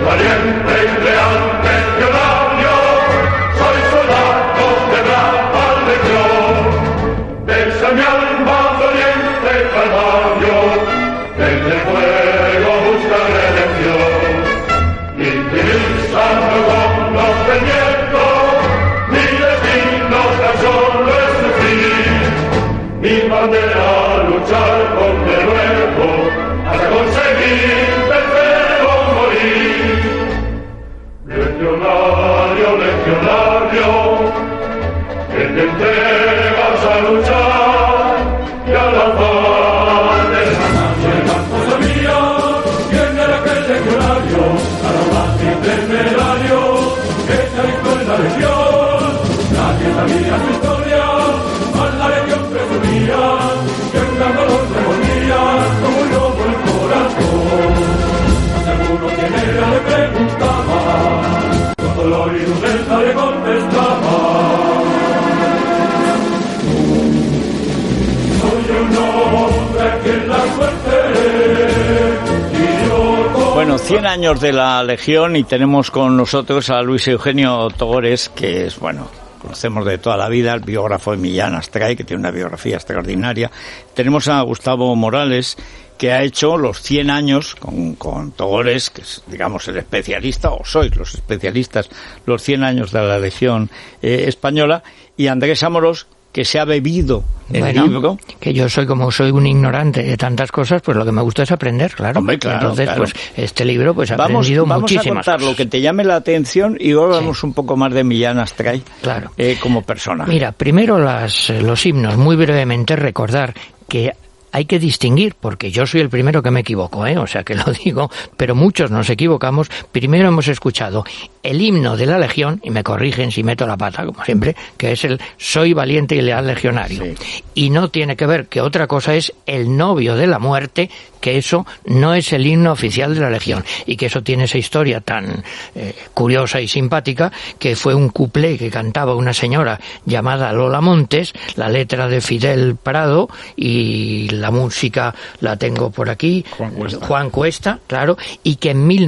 valiente y leal legionario, soy soldado de brava legión, esa mi alma doliente calvario, en el fuego busca redención, y utilizando con los pendientes, mi destino tan solo es sufrir, mi bandera luchar con de nuevo, hasta conseguir vencer o morir. Legionario, legionario, que te entregas a luchar y a la paz de esa nación. Cosa mía, ¿quién era aquel legionario? A lo más temerario, que se alistó en la legión. Nadie sabía su historia, más la legión presumía, que un gran dolor se volvía como un lobo el corazón. Seguro quién era le preguntaba, con dolor y dureza le contestaba. Soy un hombre que en la suerte. Bueno, 100 años de la Legión y tenemos con nosotros a Luis Eugenio Togores, que es, bueno, conocemos de toda la vida, el biógrafo de Millán Astray, que tiene una biografía extraordinaria. Tenemos a Gustavo Morales, que ha hecho los 100 años con Togores, que es, digamos, el especialista, o sois los especialistas, los 100 años de la Legión Española, y Andrés Amorós, que se ha bebido el libro. Que yo soy un ignorante de tantas cosas, pues lo que me gusta es aprender, claro. Hombre, claro. Entonces, claro. Pues este libro, pues he aprendido muchísimas Vamos a contar cosas. lo que te llame la atención y luego hablamos un poco más de Millán Astray, claro, como persona. Mira, primero los himnos, muy brevemente recordar que hay que distinguir, porque yo soy el primero que me equivoco, o sea que lo digo, pero muchos nos equivocamos. Primero hemos escuchado el himno de la Legión, y me corrigen si meto la pata, como siempre, que es el Soy valiente y leal legionario. Sí. Y no tiene que ver, que otra cosa es el novio de la muerte, que eso no es el himno oficial de la Legión, y que eso tiene esa historia tan curiosa y simpática, que fue un cuplé que cantaba una señora llamada Lola Montes, la letra de Fidel Prado, y la música la tengo por aquí, Juan Cuesta, claro, y que en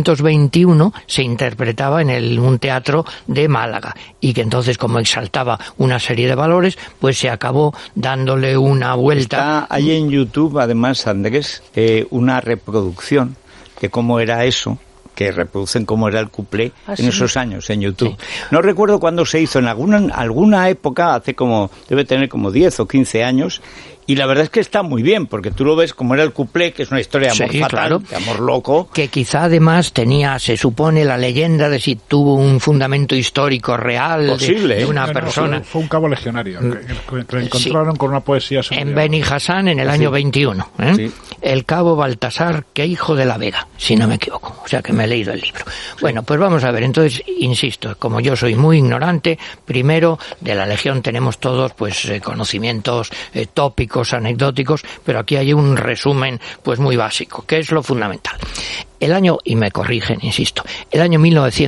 1921 se interpretaba en un teatro de Málaga, y que entonces, como exaltaba una serie de valores, pues se acabó dándole una vuelta. Está ahí en YouTube, además, Andrés, una reproducción de cómo era eso, que reproducen cómo era el cuplé en esos años en YouTube. Sí. No recuerdo cuándo se hizo, en alguna época, debe tener como 10 o 15 años, y la verdad es que está muy bien, porque tú lo ves como era el cuplé, que es una historia de amor fatal, claro, de amor loco. Que quizá además tenía, se supone, la leyenda de si tuvo un fundamento histórico real. Posible, de una persona. Fue un cabo legionario, que lo encontraron con una poesía. En Beni Hassán en el año 21. Sí. El cabo Baltasar, que hijo de la Vega, si no me equivoco. O sea que me he leído el libro. Sí. Bueno, pues vamos a ver, entonces, insisto, como yo soy muy ignorante, primero, de la Legión tenemos todos pues conocimientos tópicos, anecdóticos, pero aquí hay un resumen pues muy básico, que es lo fundamental. El año, y me corrigen, insisto, el año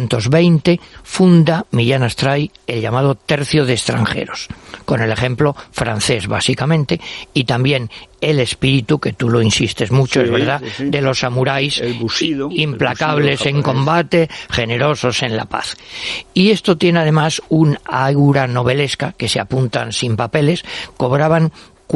1920 funda Millán Astray el llamado Tercio de Extranjeros, con el ejemplo francés básicamente, y también el espíritu, que tú lo insistes mucho, sí, es verdad, sí, de los samuráis, implacables en combate, generosos en la paz. Y esto tiene además un aura novelesca, que se apuntan sin papeles, cobraban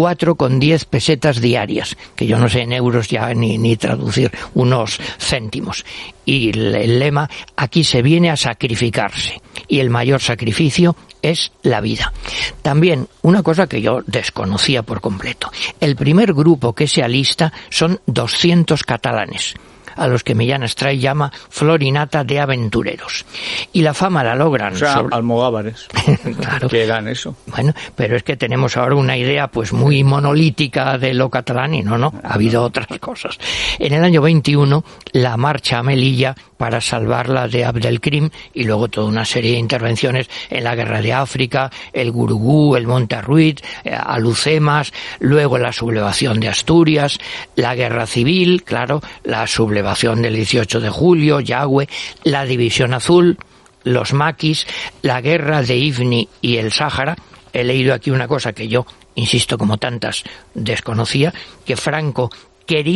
4,10 pesetas diarias, que yo no sé en euros ya ni traducir, unos céntimos. Y el lema, aquí se viene a sacrificarse, y el mayor sacrificio es la vida. También, una cosa que yo desconocía por completo, el primer grupo que se alista son 200 catalanes, a los que Millán Astray llama florinata de aventureros. Y la fama la logran... O sea, almogávares. Claro. Que eran eso. Bueno, pero es que tenemos ahora una idea pues muy monolítica de lo catalán, y no, ha habido otras cosas. En el año 21, la marcha a Melilla para salvarla de Abdelkrim, y luego toda una serie de intervenciones en la guerra de África, el Gurugú, el Monte Arruit, Alucemas, luego la sublevación de Asturias, la guerra civil, claro, la sublevación del 18 de julio, Yagüe, la División Azul, los maquis, la guerra de Ifni y el Sáhara. He leído aquí una cosa que yo, insisto, como tantas, desconocía, que Franco quería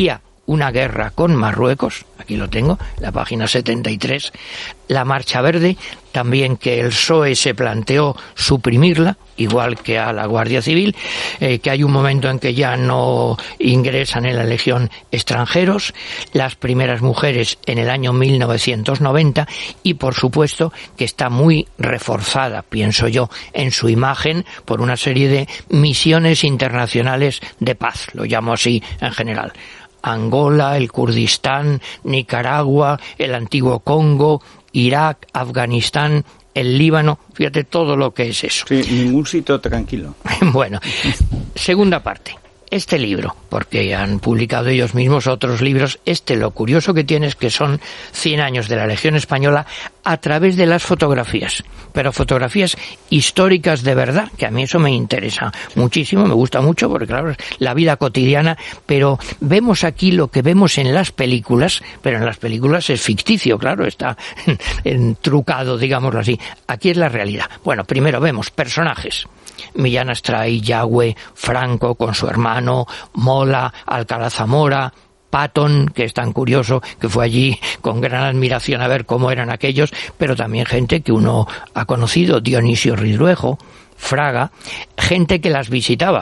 una guerra con Marruecos, aquí lo tengo, la página 73, la Marcha Verde, también que el PSOE se planteó suprimirla, igual que a la Guardia Civil, que hay un momento en que ya no ingresan en la Legión extranjeros, las primeras mujeres en el año 1990 y, por supuesto, que está muy reforzada, pienso yo, en su imagen por una serie de misiones internacionales de paz, lo llamo así en general. Angola, el Kurdistán, Nicaragua, el antiguo Congo, Irak, Afganistán, el Líbano, fíjate todo lo que es eso. Sí, ningún sitio tranquilo. Bueno, segunda parte. Este libro, porque han publicado ellos mismos otros libros, lo curioso que tiene es que son 100 años de la Legión Española a través de las fotografías, pero fotografías históricas de verdad, que a mí eso me interesa muchísimo, me gusta mucho, porque claro, es la vida cotidiana, pero vemos aquí lo que vemos en las películas, pero en las películas es ficticio, claro, está trucado, digámoslo así. Aquí es la realidad. Bueno, primero vemos personajes. Millán Astray, Yagüe, Franco con su hermano, Mola, Alcalá Zamora, Patton, que es tan curioso, que fue allí con gran admiración a ver cómo eran aquellos, pero también gente que uno ha conocido, Dionisio Ridruejo, Fraga, gente que los visitaba.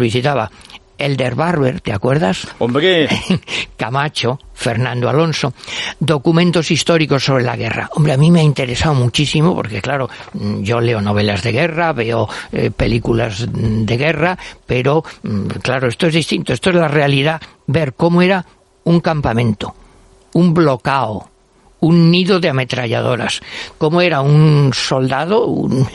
Elder Barber, ¿te acuerdas? ¡Hombre! Camacho, Fernando Alonso, documentos históricos sobre la guerra. Hombre, a mí me ha interesado muchísimo porque, claro, yo leo novelas de guerra, veo películas de guerra, pero, claro, esto es distinto. Esto es la realidad, ver cómo era un campamento, un blocao, un nido de ametralladoras, cómo era un soldado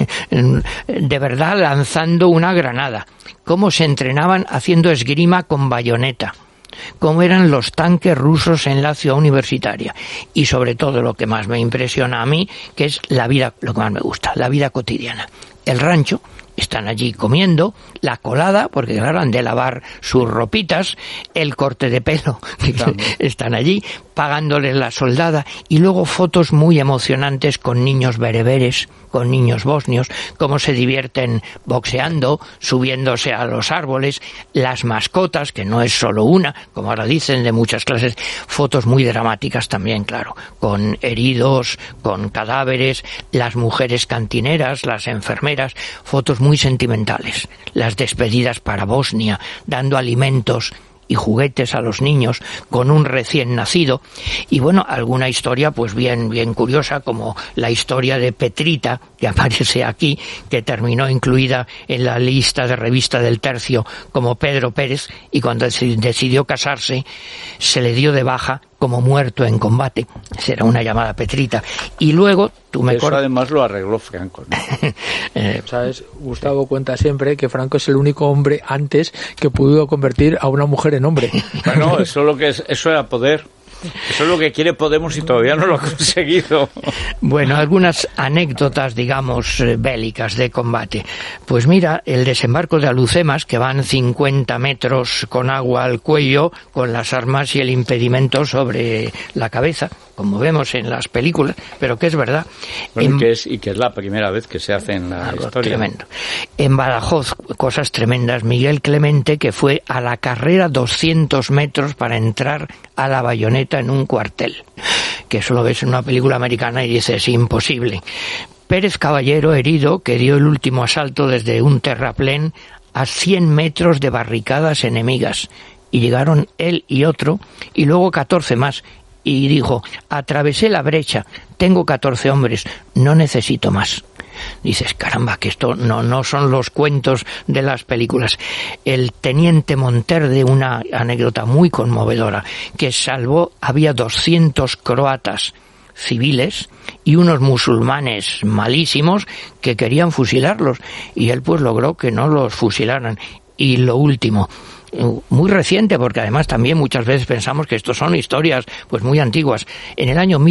de verdad lanzando una granada, cómo se entrenaban haciendo esgrima con bayoneta, cómo eran los tanques rusos en la ciudad universitaria y sobre todo lo que más me impresiona a mí, que es la vida, lo que más me gusta, la vida cotidiana. El rancho, están allí comiendo, la colada, porque claro, han de lavar sus ropitas, el corte de pelo, están allí, pagándoles la soldada, y luego fotos muy emocionantes con niños bereberes, con niños bosnios, cómo se divierten boxeando, subiéndose a los árboles, las mascotas, que no es solo una, como ahora dicen, de muchas clases, fotos muy dramáticas también, claro, con heridos, con cadáveres, las mujeres cantineras, las enfermeras, fotos muy sentimentales, las despedidas para Bosnia, dando alimentos y juguetes a los niños con un recién nacido, y bueno, alguna historia pues bien curiosa, como la historia de Petrita, que aparece aquí, que terminó incluida en la lista de revista del Tercio como Pedro Pérez, y cuando decidió casarse se le dio de baja como muerto en combate. Será una llamada Petrita. Y luego Eso además lo arregló Franco, ¿no? ¿Sabes? Gustavo cuenta siempre que Franco es el único hombre antes que pudo convertir a una mujer en hombre. Bueno, eso era poder. Eso es lo que quiere Podemos y todavía no lo ha conseguido. Bueno, algunas anécdotas, digamos, bélicas de combate. Pues mira, el desembarco de Alucemas, que van 50 metros con agua al cuello, con las armas y el impedimento sobre la cabeza, como vemos en las películas, pero que es verdad. Bueno, que es la primera vez que se hace en la historia. Tremendo. En Badajoz, cosas tremendas. Miguel Clemente, que fue a la carrera 200 metros para entrar a la bayoneta en un cuartel, que eso lo ves en una película americana y dices, imposible. Pérez Caballero, herido, que dio el último asalto desde un terraplén a 100 metros de barricadas enemigas, y llegaron él y otro, y luego 14 más, y dijo, atravesé la brecha, tengo 14 hombres, no necesito más. Dices, caramba, que esto no son los cuentos de las películas. El teniente Monterde, una anécdota muy conmovedora, que salvó, había 200 croatas civiles y unos musulmanes malísimos que querían fusilarlos, y él pues logró que no los fusilaran. Y lo último, muy reciente, porque además también muchas veces pensamos que estos son historias pues muy antiguas. En el año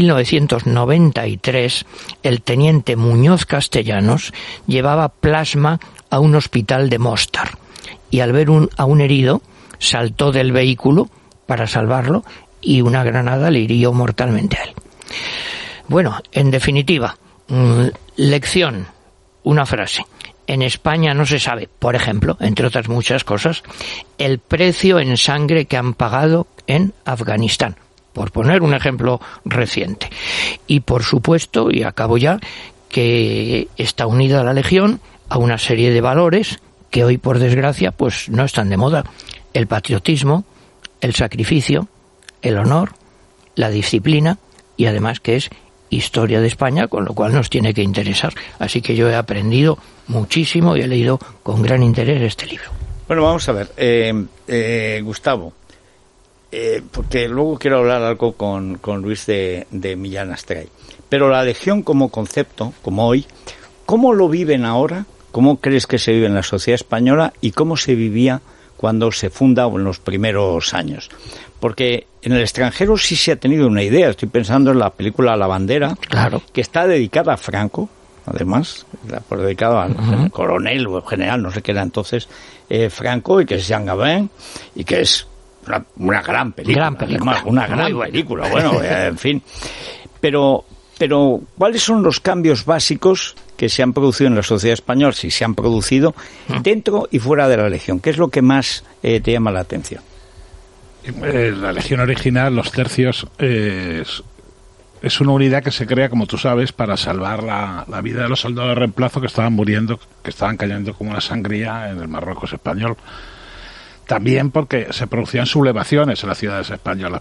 1993, el teniente Muñoz Castellanos llevaba plasma a un hospital de Mostar, y al ver a un herido saltó del vehículo para salvarlo, y una granada le hirió mortalmente a él. Bueno, en definitiva, lección, una frase: en España no se sabe, por ejemplo, entre otras muchas cosas, el precio en sangre que han pagado en Afganistán, por poner un ejemplo reciente. Y por supuesto, y acabo ya, que está unida la Legión a una serie de valores que hoy, por desgracia, pues no están de moda. El patriotismo, el sacrificio, el honor, la disciplina y además que es historia de España, con lo cual nos tiene que interesar. Así que yo he aprendido muchísimo y he leído con gran interés este libro. Bueno, vamos a ver, Gustavo, porque luego quiero hablar algo con Luis de Millán Astray. Pero la Legión como concepto, como hoy, ¿cómo lo viven ahora? ¿Cómo crees que se vive en la sociedad española y cómo se vivía cuando se funda o en los primeros años? Porque en el extranjero sí se ha tenido una idea. Estoy pensando en la película La Bandera, claro, que está dedicada a Franco, además, dedicado al coronel o general, no sé qué era entonces, Franco, y que es Jean Gabin, y que es una gran película. Además, una gran película, bueno, en fin. Pero, ¿cuáles son los cambios básicos que se han producido en la sociedad española, si se han producido, dentro y fuera de la Legión? ¿Qué es lo que más te llama la atención? La Legión original, los tercios, es una unidad que se crea, como tú sabes, para salvar la vida de los soldados de reemplazo que estaban muriendo, que estaban cayendo como una sangría en el Marruecos español. También porque se producían sublevaciones en las ciudades españolas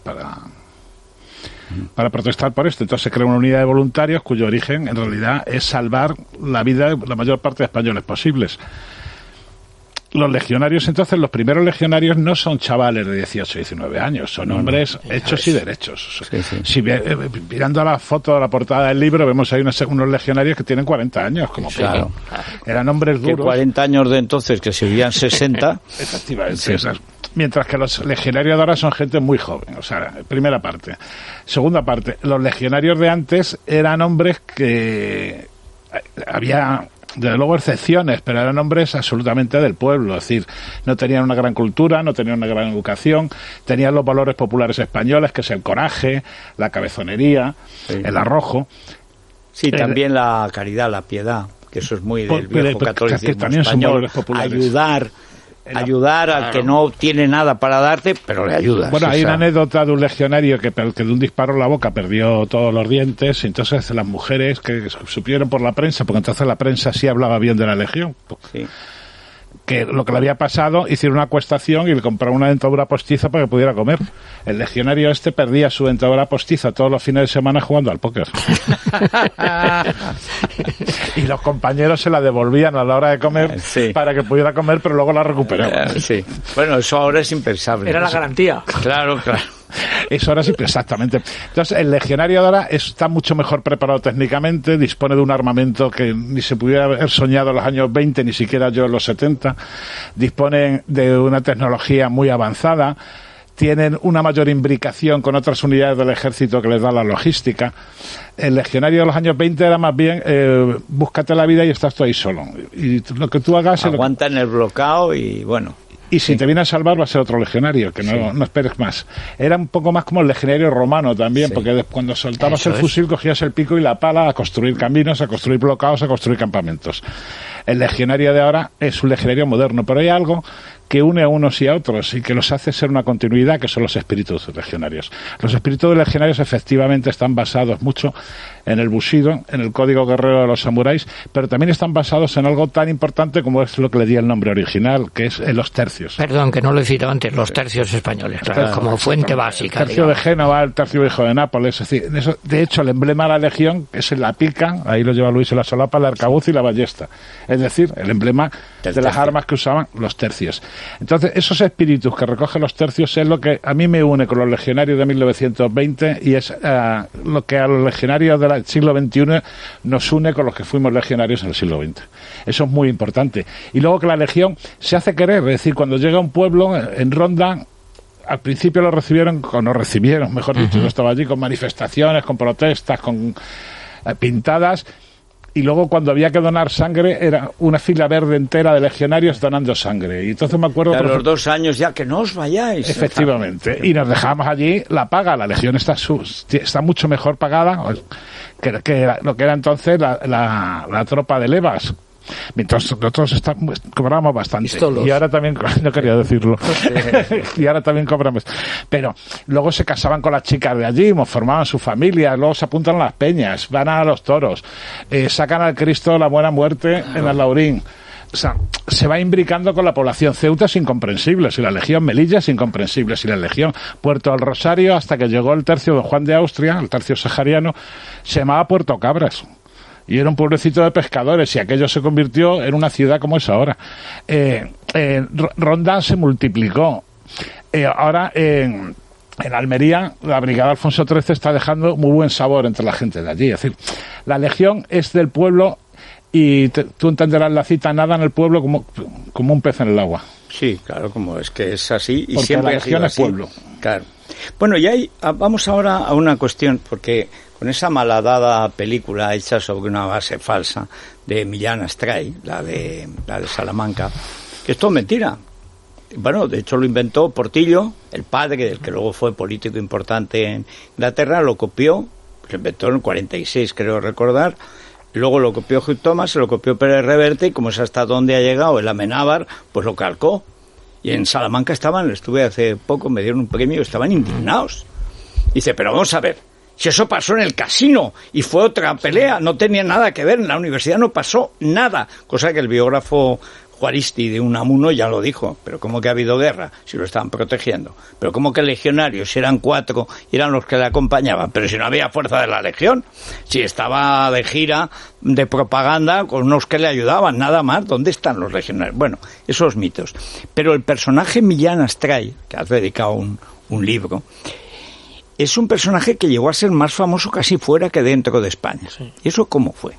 para protestar por esto. Entonces se crea una unidad de voluntarios cuyo origen en realidad es salvar la vida de la mayor parte de españoles posibles. Los legionarios, entonces, los primeros legionarios no son chavales de 18 y 19 años, son hombres hechos y derechos. Sí. Si mirando a la foto de la portada del libro, vemos ahí unos legionarios que tienen 40 años, como claro. Eran hombres duros. Que 40 años de entonces, que se vivían 60. Efectivamente. Sí. Mientras que los legionarios de ahora son gente muy joven, o sea, primera parte. Segunda parte, los legionarios de antes eran hombres que había, desde luego, excepciones, pero eran hombres absolutamente del pueblo, es decir, no tenían una gran cultura, no tenían una gran educación, tenían los valores populares españoles, que es el coraje, la cabezonería, el arrojo. Sí, también la caridad, la piedad, que eso es muy del viejo catolicismo español, ayudar al que no tiene nada para darte, pero le ayudas. Bueno, hay una anécdota de un legionario que de un disparo en la boca perdió todos los dientes, y entonces las mujeres que supieron por la prensa, porque entonces la prensa sí hablaba bien de la Legión, que lo que le había pasado, hicieron una acuestación y le compraron una dentadura postiza para que pudiera comer. El legionario perdía su dentadura postiza todos los fines de semana jugando al póker. Y los compañeros se la devolvían a la hora de comer para que pudiera comer, pero luego la recuperaba. Bueno, eso ahora es impensable. Era la garantía. Claro. Eso ahora sí, exactamente. Entonces, el legionario de ahora está mucho mejor preparado técnicamente, dispone de un armamento que ni se pudiera haber soñado en los años 20, ni siquiera yo en los 70, dispone de una tecnología muy avanzada, tienen una mayor imbricación con otras unidades del ejército que les da la logística. El legionario de los años 20 era más bien búscate la vida y estás tú ahí solo. Y lo que tú hagas... Aguanta en el bloqueo y bueno... Y si te viene a salvar va a ser otro legionario, que no esperes más. Era un poco más como el legionario romano también, porque cuando soltabas el fusil cogías el pico y la pala a construir caminos, a construir bloqueos, a construir campamentos. El legionario de ahora es un legionario moderno, pero hay algo que une a unos y a otros y que los hace ser una continuidad, que son los espíritus legionarios. Los espíritus legionarios efectivamente están basados mucho en el bushido, en el código guerrero de los samuráis, pero también están basados en algo tan importante como es lo que le di el nombre original, que es los tercios. Perdón, que no lo he citado antes, los tercios españoles, como fuente básica. El tercio de Génova, el tercio viejo de Nápoles, es decir, de hecho el emblema de la Legión es la pica, ahí lo lleva Luis en la solapa, el arcabuz y la ballesta. Es decir, el emblema de las armas que usaban los tercios. Entonces, esos espíritus que recogen los tercios es lo que a mí me une con los legionarios de 1920 y es lo que a los legionarios del siglo XXI nos une con los que fuimos legionarios en el siglo XX. Eso es muy importante. Y luego que la Legión se hace querer, es decir, cuando llega a un pueblo en Ronda, al principio lo recibieron, mejor dicho, yo estaba allí con manifestaciones, con protestas, con pintadas. Y luego cuando había que donar sangre era una fila verde entera de legionarios donando sangre. Y entonces me acuerdo... A los 2 años ya que no os vayáis. Efectivamente. Y nos dejábamos allí la paga. La Legión está mucho mejor pagada que lo que era entonces la tropa de levas. Mientras nosotros cobramos bastante. Pistolos. Y ahora también, no quería decirlo, y ahora también cobramos. Pero luego se casaban con las chicas de allí, formaban su familia, luego se apuntan a las peñas, van a los toros, sacan al Cristo la Buena Muerte en el Laurín. O sea, se va imbricando con la población. Ceuta es incomprensible, si la Legión Melilla es incomprensible, si la Legión Puerto del Rosario, hasta que llegó el tercio de Juan de Austria, el tercio sahariano, se llamaba Puerto Cabras. Y era un pueblecito de pescadores, y aquello se convirtió en una ciudad como es ahora. Ronda se multiplicó. Ahora, en Almería, la Brigada Alfonso XIII está dejando muy buen sabor entre la gente de allí. Es decir, la Legión es del pueblo, y tú entenderás la cita, nada en el pueblo como un pez en el agua. Sí, claro, como es que es así. Y porque siempre la Legión es pueblo. Claro. Bueno, y vamos ahora a una cuestión, porque con esa malhadada película hecha sobre una base falsa de Millán Astray, la de Salamanca, que es todo mentira. Bueno, de hecho lo inventó Portillo, el padre del que luego fue político importante en Inglaterra, lo copió, lo inventó en el 46, creo recordar. Luego lo copió Hugh Thomas, se lo copió Pérez Reverte, y como es hasta donde ha llegado el Amenábar, pues lo calcó. Y en Salamanca estuve hace poco, me dieron un premio, estaban indignados. Dice, pero vamos a ver, si eso pasó en el casino y fue otra pelea, no tenía nada que ver, en la universidad no pasó nada. Cosa que el biógrafo Juaristi de Unamuno ya lo dijo, pero ¿cómo que ha habido guerra si lo estaban protegiendo? Pero ¿cómo que legionarios? Si eran 4 y eran los que le acompañaban, pero si no había fuerza de la legión, si estaba de gira de propaganda con unos que le ayudaban, nada más. ¿Dónde están los legionarios? Bueno, esos mitos. Pero el personaje Millán Astray, que has dedicado un libro, es un personaje que llegó a ser más famoso casi fuera que dentro de España. Sí. ¿Y eso cómo fue?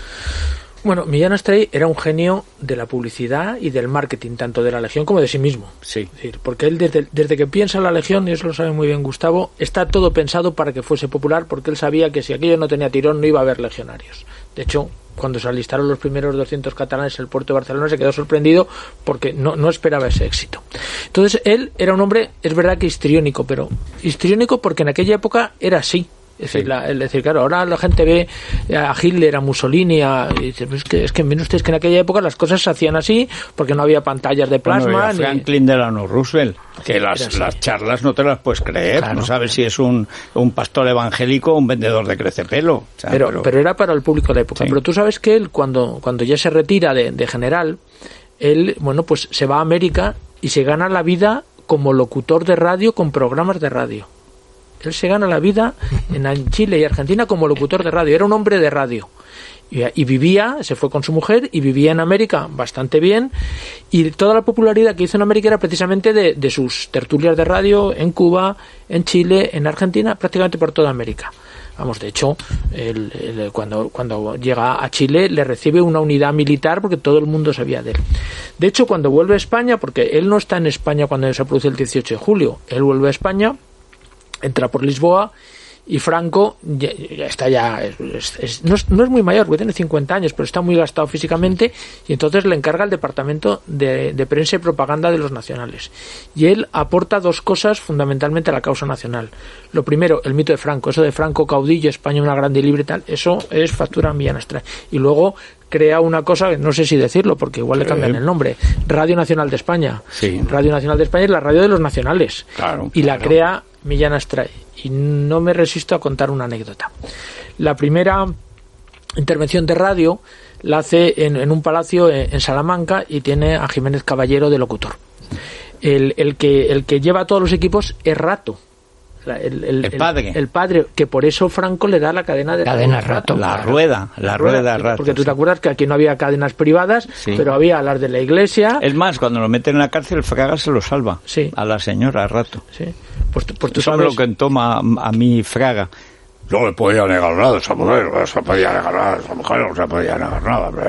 Bueno, Millán Astray era un genio de la publicidad y del marketing, tanto de la Legión como de sí mismo. Sí. Es decir, porque él desde que piensa en la Legión, y eso lo sabe muy bien Gustavo, está todo pensado para que fuese popular, porque él sabía que si aquello no tenía tirón no iba a haber legionarios. De hecho, cuando se alistaron los primeros 200 catalanes en el puerto de Barcelona, se quedó sorprendido porque no esperaba ese éxito. Entonces, él era un hombre, es verdad que histriónico, pero histriónico porque en aquella época era así. Es decir, claro, ahora la gente ve a Hitler, a Mussolini, y dice, es que miren ustedes que en aquella época las cosas se hacían así porque no había pantallas de plasma. Bueno, y a Franklin Delano Roosevelt, que las charlas no te las puedes creer, claro. No sabes si es un pastor evangélico o un vendedor de crecepelo. O sea, pero era para el público de la época. Sí. Pero tú sabes que él, cuando ya se retira de general, él, bueno, pues se va a América y se gana la vida como locutor de radio con programas de radio. Él se gana la vida en Chile y Argentina como locutor de radio. Era un hombre de radio. Y vivía, se fue con su mujer y vivía en América bastante bien. Y toda la popularidad que hizo en América era precisamente de sus tertulias de radio en Cuba, en Chile, en Argentina, prácticamente por toda América. Vamos, de hecho, cuando llega a Chile le recibe una unidad militar porque todo el mundo sabía de él. De hecho, cuando vuelve a España, porque él no está en España cuando se produce el 18 de julio, él vuelve a España, entra por Lisboa y Franco ya está no es muy mayor porque tiene 50 años pero está muy gastado físicamente y entonces le encarga el departamento de prensa y propaganda de los nacionales y él aporta 2 cosas fundamentalmente a la causa nacional. Lo primero, el mito de Franco, eso de Franco caudillo, España una grande y libre y tal, eso es factura Millán Astray. Y luego crea una cosa, no sé si decirlo porque igual le cambian el nombre, Radio Nacional de España. Sí. Radio Nacional de España es la radio de los nacionales. Claro, y la crea Millán Astray. Y no me resisto a contar una anécdota. La primera intervención de radio la hace en un palacio en Salamanca y tiene a Jiménez Caballero de locutor. El que lleva todos los equipos es Rato. El padre, que por eso Franco le da la cadena Rato. La rueda Rato. Porque tú te acuerdas que aquí no había cadenas privadas, sí, pero había las de la iglesia. Es más, cuando lo meten en la cárcel, Fraga se lo salva. Sí. A la señora Rato. Sí. Pues tú sabes lo que toma a mí Fraga. No le podía negar nada a esa mujer, no se podía negar nada a esa mujer, no se podía negar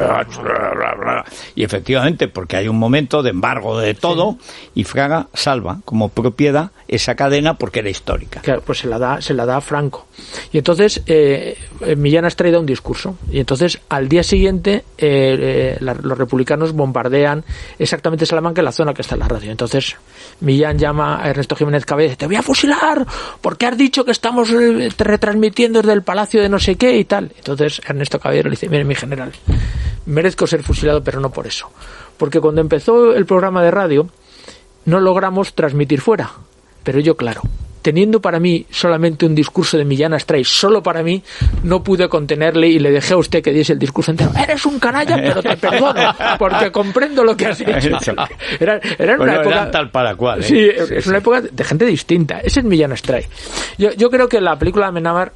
nada. Y efectivamente, porque hay un momento de embargo de todo, sí, y Fraga salva como propiedad esa cadena porque era histórica. Claro, pues se la da a Franco. Y entonces Millán Astray da un discurso. Y entonces al día siguiente los republicanos bombardean exactamente Salamanca, en la zona que está en la radio. Entonces Millán llama a Ernesto Jiménez Caballero y dice: te voy a fusilar porque has dicho que estamos retransmitiendo desde el palacio de no sé qué y tal. Entonces Ernesto Caballero le dice: mire, mi general, merezco ser fusilado, pero no por eso. Porque cuando empezó el programa de radio, no logramos transmitir fuera. Pero yo, claro, teniendo para mí solamente un discurso de Millán Astray, solo para mí, no pude contenerle y le dejé a usted que diese el discurso entero. Eres un canalla, pero te perdono, porque comprendo lo que has hecho. Era una época... Eran tal para cual, ¿eh? Sí, es una época de gente distinta. Ese es Millán Astray. Yo creo que la película de Amenábar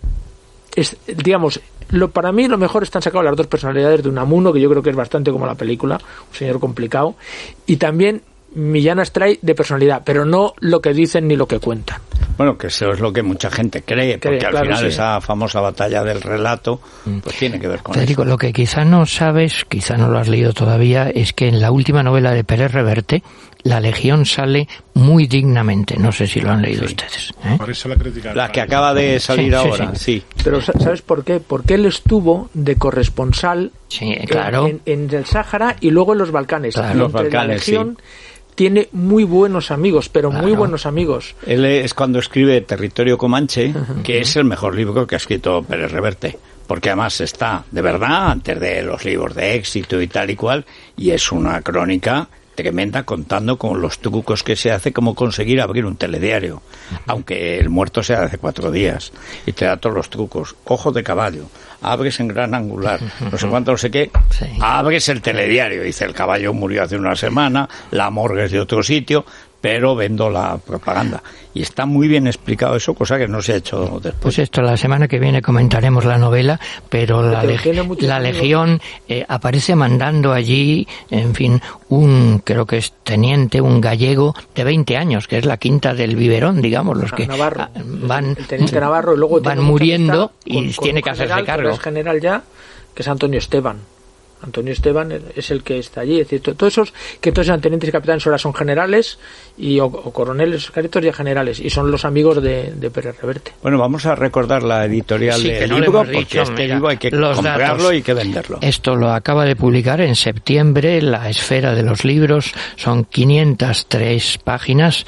es, digamos... para mí lo mejor están sacadas las dos personalidades de Unamuno, que yo creo que es bastante como la película, un señor complicado, y también Millán Astray de personalidad, pero no lo que dicen ni lo que cuentan. Bueno, que eso es lo que mucha gente cree, porque al final esa famosa batalla del relato pues tiene que ver con Federico, eso. Lo que quizá no sabes, quizá no lo has leído todavía, es que en la última novela de Pérez Reverte, La Legión sale muy dignamente. No sé si lo han leído ustedes, ¿eh? Por eso la crítica. La que acaba de salir ahora, sí. Pero ¿sabes por qué? Porque él estuvo de corresponsal claro. en el Sáhara y luego en los Balcanes. Claro, los Balcanes, la Legión tiene muy buenos amigos, pero muy buenos amigos. Él es cuando escribe Territorio Comanche, que es el mejor libro que ha escrito Pérez Reverte, porque además está, de verdad, antes de los libros de éxito y tal y cual, y es una crónica tremenda contando con los trucos que se hace, cómo conseguir abrir un telediario, aunque el muerto sea hace 4 días, y te da todos los trucos. Ojo de caballo, abres en gran angular, no sé cuánto, no sé qué, abres el telediario, dice el caballo murió hace una semana, la morgue es de otro sitio, pero vendo la propaganda. Y está muy bien explicado eso, cosa que no se ha hecho después. Pues esto, la semana que viene comentaremos la novela, pero la Legión aparece mandando allí, en fin, creo que es teniente, un gallego de 20 años, que es la quinta del biberón, digamos, los que Navarro, van... El teniente Navarro, y luego van muriendo y tiene que hacerse cargo. Es general ya, que es Antonio Esteban. Antonio Esteban es el que está allí, es decir, todos esos que entonces eran tenientes y capitanes ahora son generales o coroneles, caritos ya generales, y son los amigos de Pérez Reverte. Bueno, vamos a recordar la editorial del libro, porque este libro hay que comprarlo y hay que venderlo. Esto lo acaba de publicar en septiembre La Esfera de los Libros, son 503 páginas,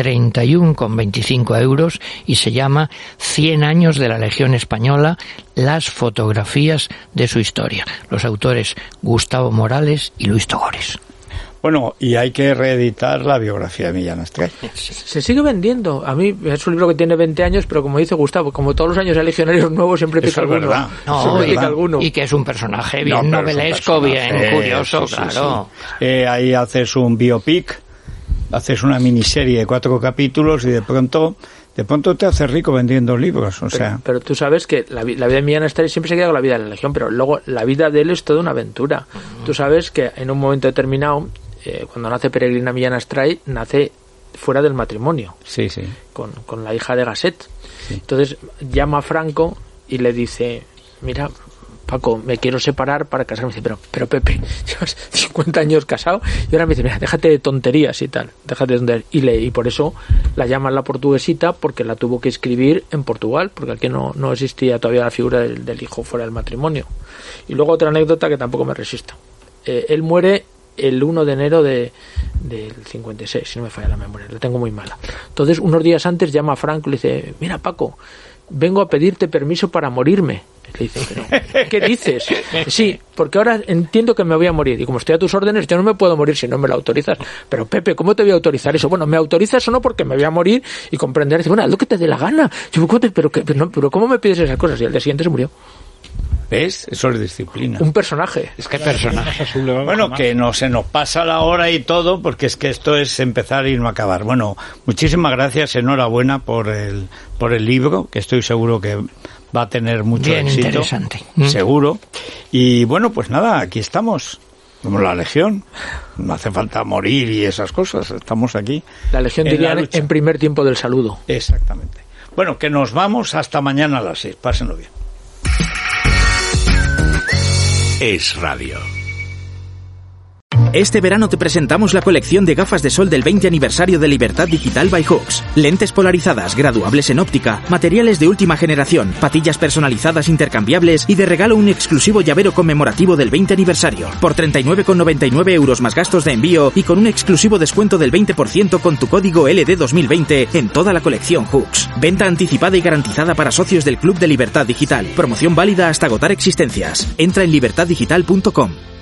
31,25 euros, y se llama 100 años de la Legión Española, las fotografías de su historia. Los autores Gustavo Morales y Luis Togores. Bueno, y hay que reeditar la biografía de Millán Astray. Se sigue vendiendo. A mí es un libro que tiene 20 años, pero como dice Gustavo, como todos los años hay legionarios nuevos, siempre pica alguno. Y que es un personaje bien novelesco, bien curioso, claro. Sí. Ahí haces un biopic, haces una miniserie de 4 capítulos y de pronto te haces rico vendiendo libros, pero tú sabes que la vida de Millán Astray siempre se queda con la vida de la Legión, pero luego la vida de él es toda una aventura. Tú sabes que en un momento determinado, cuando nace Peregrina Millán Astray, nace fuera del matrimonio. Sí. Con la hija de Gasset. Sí. Entonces llama a Franco y le dice, mira, Paco, me quiero separar para casarme. Me dice, pero Pepe, llevas 50 años casado, y ahora me dice, mira, déjate de tonterías y tal, déjate de tonterías. Y por eso la llaman la portuguesita, porque la tuvo que escribir en Portugal, porque aquí no existía todavía la figura del hijo fuera del matrimonio. Y luego otra anécdota que tampoco me resisto. Él muere el 1 de enero del 56, si no me falla la memoria, la tengo muy mala. Entonces, unos días antes llama a Franco y le dice, mira, Paco, vengo a pedirte permiso para morirme. Le dice, ¿pero qué dices? Sí, porque ahora entiendo que me voy a morir, y como estoy a tus órdenes, yo no me puedo morir si no me lo autorizas. Pero Pepe, ¿cómo te voy a autorizar eso? Bueno, me autorizas o no porque me voy a morir, y comprenderás. Dice, bueno, haz lo que te dé la gana. Yo, pero ¿cómo me pides esas cosas? Y al día siguiente se murió. ¿Ves? Eso es disciplina. Un personaje. Es que personaje. Bueno, que no se nos pasa la hora y todo, porque es que esto es empezar y no acabar. Bueno, muchísimas gracias, enhorabuena por el libro, que estoy seguro que va a tener mucho éxito. Interesante. Seguro. Y bueno, pues nada, aquí estamos. Como la Legión. No hace falta morir y esas cosas. Estamos aquí. La Legión diría en primer tiempo del saludo. Exactamente. Bueno, que nos vamos hasta mañana a las 6. Pásenlo bien. Es Radio. Este verano te presentamos la colección de gafas de sol del 20 aniversario de Libertad Digital by Hooks. Lentes polarizadas, graduables en óptica, materiales de última generación, patillas personalizadas intercambiables y de regalo un exclusivo llavero conmemorativo del 20 aniversario. Por 39,99 euros más gastos de envío y con un exclusivo descuento del 20% con tu código LD2020 en toda la colección Hooks. Venta anticipada y garantizada para socios del Club de Libertad Digital. Promoción válida hasta agotar existencias. Entra en libertaddigital.com.